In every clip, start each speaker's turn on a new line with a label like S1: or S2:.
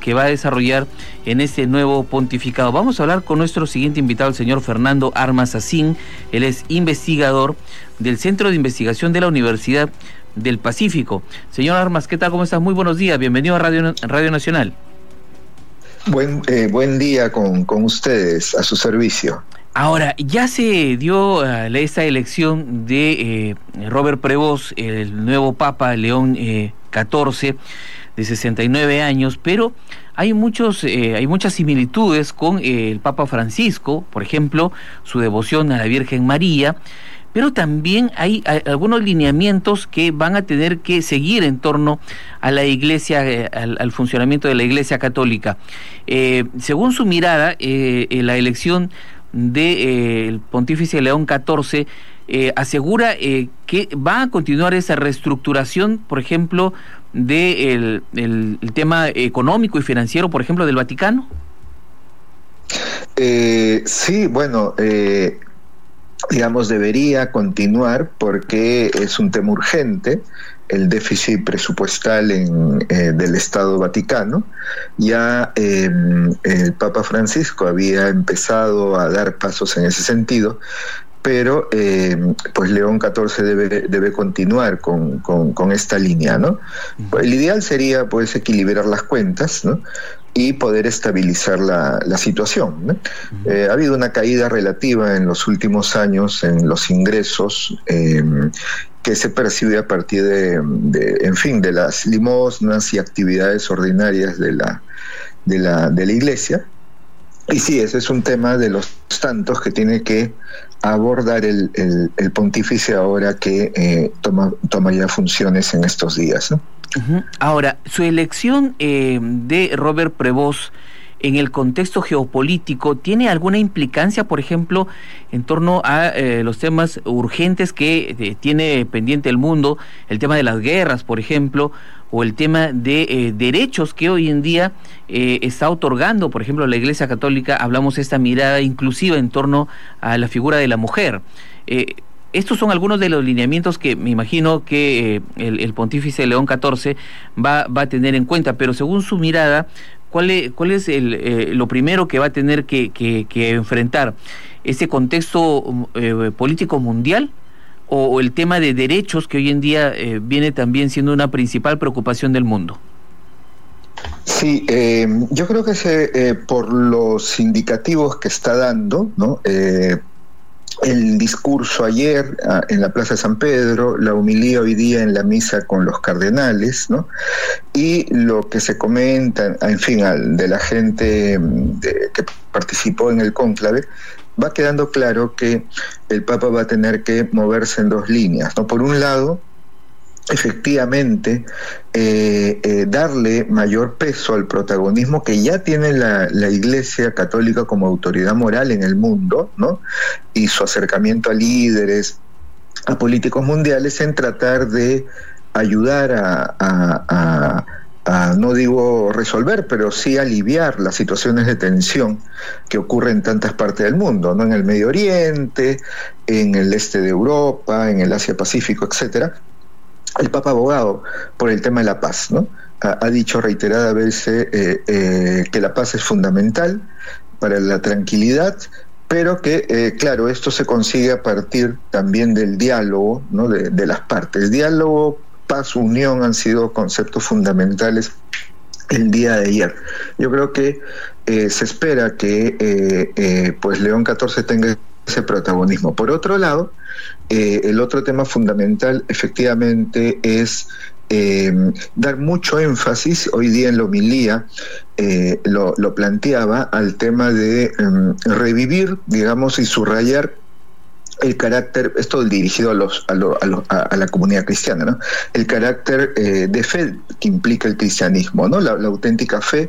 S1: que va a desarrollar en este nuevo pontificado. Vamos a hablar con nuestro siguiente invitado, el señor Fernando Armas Asín. Él es investigador del Centro de Investigación de la Universidad del Pacífico. Señor Armas, ¿qué tal? ¿Cómo estás? Muy buenos días. Bienvenido a Radio Nacional.
S2: Buen día con ustedes, a su servicio.
S1: Ahora, ya se dio esta elección de Robert Prevost, el nuevo Papa León XIV, de 69 años, pero hay muchas similitudes con el Papa Francisco, por ejemplo, su devoción a la Virgen María, pero también hay algunos lineamientos que van a tener que seguir en torno a la Iglesia, al funcionamiento de la Iglesia Católica. Según su mirada, la elección del Pontífice León XIV asegura que va a continuar esa reestructuración, por ejemplo, del tema económico y financiero, por ejemplo, del Vaticano.
S2: Sí, bueno, digamos, debería continuar porque es un tema urgente, el déficit presupuestal del Estado Vaticano. Ya el Papa Francisco había empezado a dar pasos en ese sentido, pero pues León XIV debe continuar con esta línea, ¿no? El ideal sería pues equilibrar las cuentas, ¿no?, y poder estabilizar la situación, ¿no? Ha habido una caída relativa en los últimos años en los ingresos que se percibe a partir de las limosnas y actividades ordinarias de la Iglesia. Y sí, ese es un tema de los tantos que tiene que abordar el pontífice ahora que toma ya funciones en estos días, ¿no?
S1: Ahora, su elección de Robert Prevost en el contexto geopolítico, ¿tiene alguna implicancia, por ejemplo, en torno a los temas urgentes que tiene pendiente el mundo, el tema de las guerras, por ejemplo, o el tema de derechos que hoy en día está otorgando, por ejemplo, la Iglesia Católica? Hablamos de esta mirada inclusiva en torno a la figura de la mujer. Estos son algunos de los lineamientos que me imagino que el Pontífice León XIV va a tener en cuenta, pero según su mirada, ¿cuál es lo primero que va a tener que enfrentar? ¿Ese contexto político mundial o el tema de derechos que hoy en día viene también siendo una principal preocupación del mundo?
S2: Sí, yo creo que por los indicativos que está dando, ¿no? El discurso ayer en la Plaza de San Pedro, la homilía hoy día en la misa con los cardenales, ¿no?, y lo que se comenta, en fin, de la gente que participó en el cónclave, va quedando claro que el Papa va a tener que moverse en dos líneas, ¿no? Por un lado, efectivamente, darle mayor peso al protagonismo que ya tiene la Iglesia Católica como autoridad moral en el mundo, ¿no?, y su acercamiento a líderes, a políticos mundiales, en tratar de ayudar a no digo resolver, pero sí aliviar las situaciones de tensión que ocurren en tantas partes del mundo, ¿no?, en el Medio Oriente, en el este de Europa, en el Asia-Pacífico, etcétera. El Papa abogado por el tema de la paz, ¿no? Ha dicho reiteradas veces que la paz es fundamental para la tranquilidad, pero que, claro, esto se consigue a partir también del diálogo, ¿no?, de las partes. Diálogo, paz, unión han sido conceptos fundamentales el día de ayer. Yo creo que se espera que pues León XIV tenga ese protagonismo. Por otro lado, el otro tema fundamental efectivamente es dar mucho énfasis, hoy día en la homilía lo planteaba, al tema de revivir, digamos, y subrayar el carácter, esto dirigido a la comunidad cristiana, ¿no?, el carácter de fe que implica el cristianismo, ¿no?, la auténtica fe.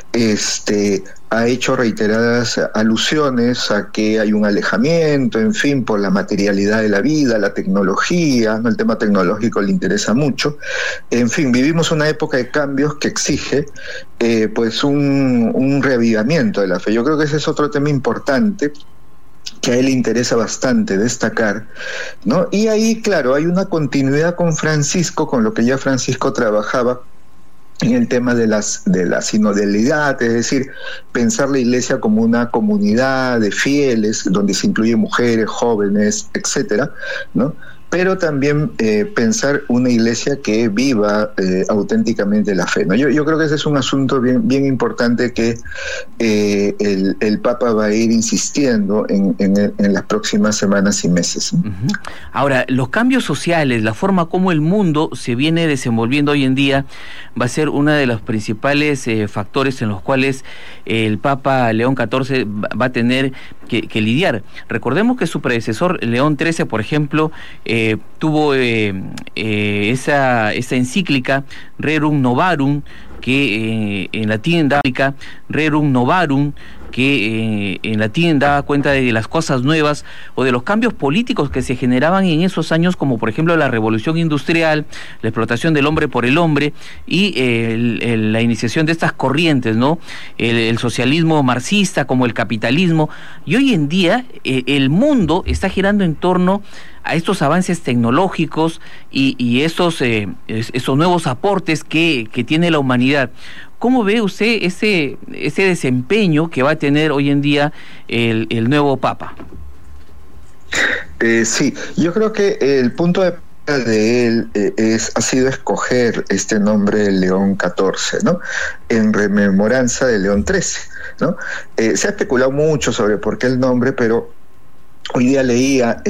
S2: Ha hecho reiteradas alusiones a que hay un alejamiento, en fin, por la materialidad de la vida, la tecnología, ¿no? El tema tecnológico le interesa mucho. En fin, vivimos una época de cambios que exige pues un reavivamiento de la fe. Yo creo que ese es otro tema importante que a él le interesa bastante destacar, ¿no? Y ahí, claro, hay una continuidad con Francisco, con lo que ya Francisco trabajaba en el tema de la sinodalidad, es decir, pensar la iglesia como una comunidad de fieles, donde se incluyen mujeres, jóvenes, etcétera, ¿no? Pero también pensar una iglesia que viva auténticamente la fe, ¿no? Yo creo que ese es un asunto bien importante que el Papa va a ir insistiendo en las próximas semanas y meses, ¿no?
S1: Uh-huh. Ahora, los cambios sociales, la forma como el mundo se viene desenvolviendo hoy en día, va a ser uno de los principales factores en los cuales el Papa León XIV va a tener que lidiar. Recordemos que su predecesor, León XIII, por ejemplo, tuvo esa encíclica Rerum Novarum, que en latín daba Rerum Novarum, que en latín daba cuenta de las cosas nuevas o de los cambios políticos que se generaban en esos años, como por ejemplo la revolución industrial, la explotación del hombre por el hombre y la iniciación de estas corrientes, ¿no? El socialismo marxista como el capitalismo. Y hoy en día el mundo está girando en torno a estos avances tecnológicos y esos nuevos aportes que tiene la humanidad. ¿Cómo ve usted ese desempeño que va a tener hoy en día el nuevo Papa?
S2: Sí, yo creo que el punto de él ha sido escoger este nombre León XIV, ¿no? En rememoranza de León XIII, ¿no? Se ha especulado mucho sobre por qué el nombre, pero hoy día leía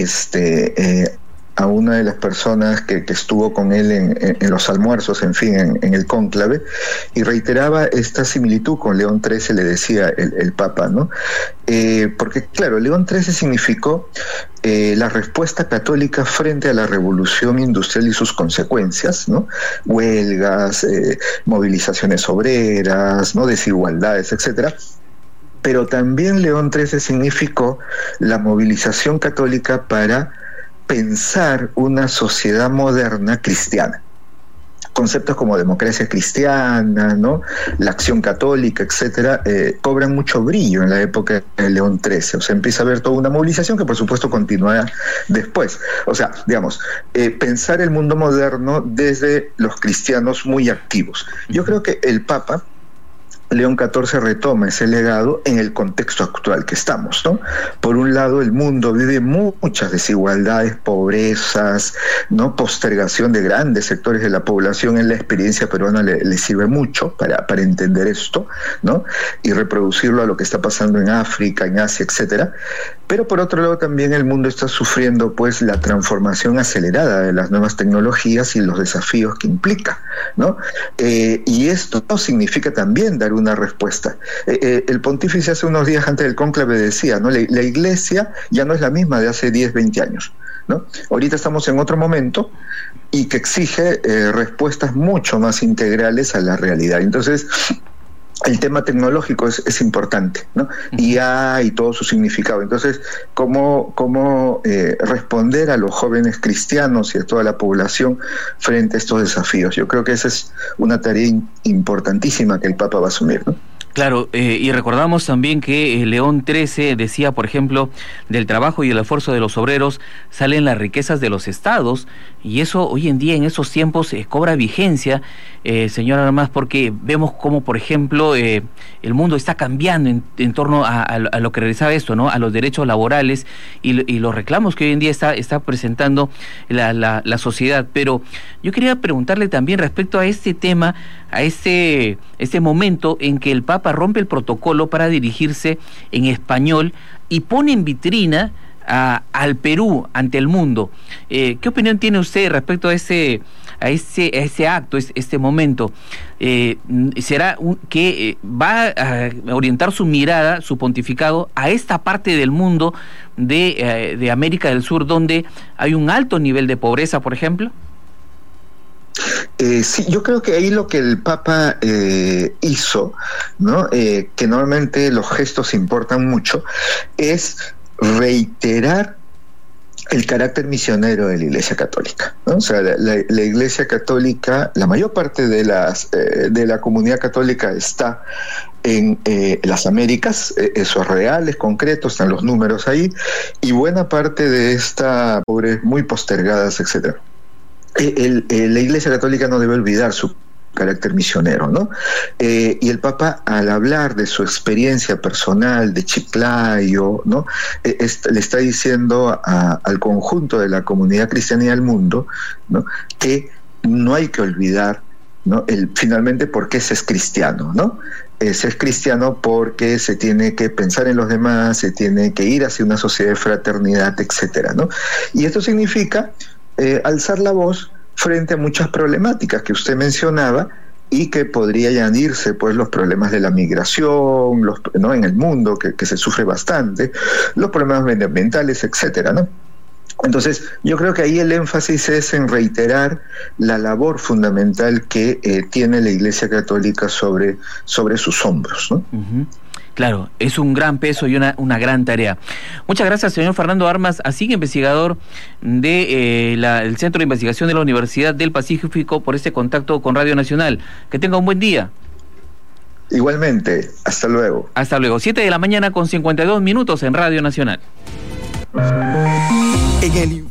S2: a una de las personas que estuvo con él en los almuerzos, en fin, en el cónclave, y reiteraba esta similitud con León XIII, le decía el Papa, ¿no? Porque, claro, León XIII significó la respuesta católica frente a la revolución industrial y sus consecuencias, ¿no? Huelgas, movilizaciones obreras, ¿no? Desigualdades, etcétera. Pero también León XIII significó la movilización católica para pensar una sociedad moderna cristiana. Conceptos como democracia cristiana, ¿no? La acción católica, etcétera, cobran mucho brillo en la época de León XIII. O sea, empieza a haber toda una movilización que por supuesto continuará después. O sea, digamos, pensar el mundo moderno desde los cristianos muy activos. Yo creo que el Papa León XIV retoma ese legado en el contexto actual que estamos, ¿no? Por un lado, el mundo vive muchas desigualdades, pobrezas, ¿no? Postergación de grandes sectores de la población. En la experiencia peruana le sirve mucho para entender esto, ¿no? Y reproducirlo a lo que está pasando en África, en Asia, etcétera. Pero por otro lado también el mundo está sufriendo pues la transformación acelerada de las nuevas tecnologías y los desafíos que implica, ¿no? Y esto significa también dar una respuesta. El pontífice hace unos días antes del cónclave decía, ¿no? La iglesia ya no es la misma de hace 10, 20 años, ¿no? Ahorita estamos en otro momento y que exige respuestas mucho más integrales a la realidad. Entonces, el tema tecnológico es importante, ¿no? IA y todo su significado. Entonces, ¿cómo responder a los jóvenes cristianos y a toda la población frente a estos desafíos? Yo creo que esa es una tarea importantísima que el Papa va a asumir, ¿no?
S1: Claro, y recordamos también que León XIII decía, por ejemplo, del trabajo y el esfuerzo de los obreros salen las riquezas de los estados, y eso hoy en día en esos tiempos cobra vigencia, señora Armas, porque vemos cómo, por ejemplo, el mundo está cambiando en torno a lo que realizaba esto, ¿no? A los derechos laborales y los reclamos que hoy en día está presentando la sociedad. Pero yo quería preguntarle también respecto a este tema, a este momento en que el Papa rompe el protocolo para dirigirse en español y pone en vitrina al Perú ante el mundo. ¿Qué opinión tiene usted respecto a ese acto, este momento? ¿Será que va a orientar su mirada, su pontificado, a esta parte del mundo de América del Sur, donde hay un alto nivel de pobreza, por ejemplo?
S2: Sí, yo creo que ahí lo que el Papa hizo, ¿no? Que normalmente los gestos importan mucho, es reiterar el carácter misionero de la Iglesia Católica, ¿no? O sea, la Iglesia Católica, la mayor parte de la comunidad católica está en las Américas, eso es real, es concreto, están los números ahí, y buena parte de esta pobres muy postergadas, etcétera. La Iglesia Católica no debe olvidar su carácter misionero, ¿no? Y el Papa, al hablar de su experiencia personal de Chiclayo, ¿no? Le está diciendo al conjunto de la comunidad cristiana y al mundo, ¿no? Que no hay que olvidar, ¿no? Finalmente, ¿por qué se es cristiano, ¿no? Se es cristiano porque se tiene que pensar en los demás, se tiene que ir hacia una sociedad de fraternidad, etcétera, ¿no? Y esto significa alzar la voz frente a muchas problemáticas que usted mencionaba y que podría añadirse, pues, los problemas de la migración, ¿no? En el mundo, que se sufre bastante, los problemas medioambientales, etcétera, ¿no? Entonces, yo creo que ahí el énfasis es en reiterar la labor fundamental que tiene la Iglesia Católica sobre sus hombros, ¿no?
S1: Uh-huh. Claro, es un gran peso y una gran tarea. Muchas gracias, señor Fernando Armas, así investigador del Centro de Investigación de la Universidad del Pacífico, por este contacto con Radio Nacional. Que tenga un buen día.
S2: Igualmente, hasta luego.
S1: Hasta luego, 7 de la mañana con 52 minutos en Radio Nacional.
S3: En el